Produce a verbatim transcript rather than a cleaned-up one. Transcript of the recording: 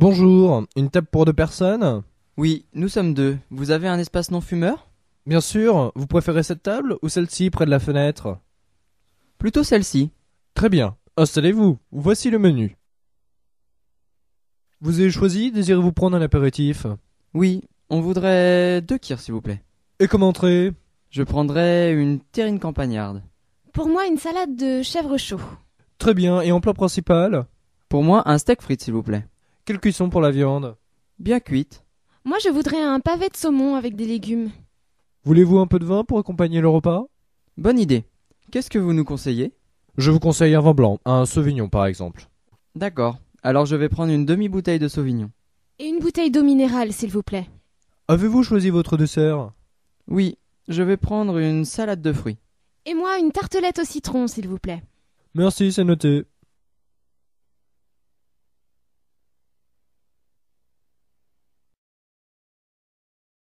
Bonjour, une table pour deux personnes? Oui, nous sommes deux. Vous avez un espace non-fumeur? Bien sûr, vous préférez cette table ou celle-ci près de la fenêtre? Plutôt celle-ci. Très bien, installez-vous, voici le menu. Vous avez choisi, désirez-vous prendre un apéritif? Oui, on voudrait deux kirs s'il vous plaît. Et comme entrée? Je prendrais une terrine campagnarde. Pour moi, une salade de chèvre chaud. Très bien, et en plat principal? Pour moi, un steak frites s'il vous plaît. Quelle cuisson pour la viande? Bien cuite. Moi, je voudrais un pavé de saumon avec des légumes. Voulez-vous un peu de vin pour accompagner le repas? Bonne idée. Qu'est-ce que vous nous conseillez? Je vous conseille un vin blanc, un Sauvignon par exemple. D'accord. Alors je vais prendre une demi-bouteille de Sauvignon. Et une bouteille d'eau minérale, s'il vous plaît. Avez-vous choisi votre dessert? Oui, je vais prendre une salade de fruits. Et moi, une tartelette au citron, s'il vous plaît. Merci, c'est noté.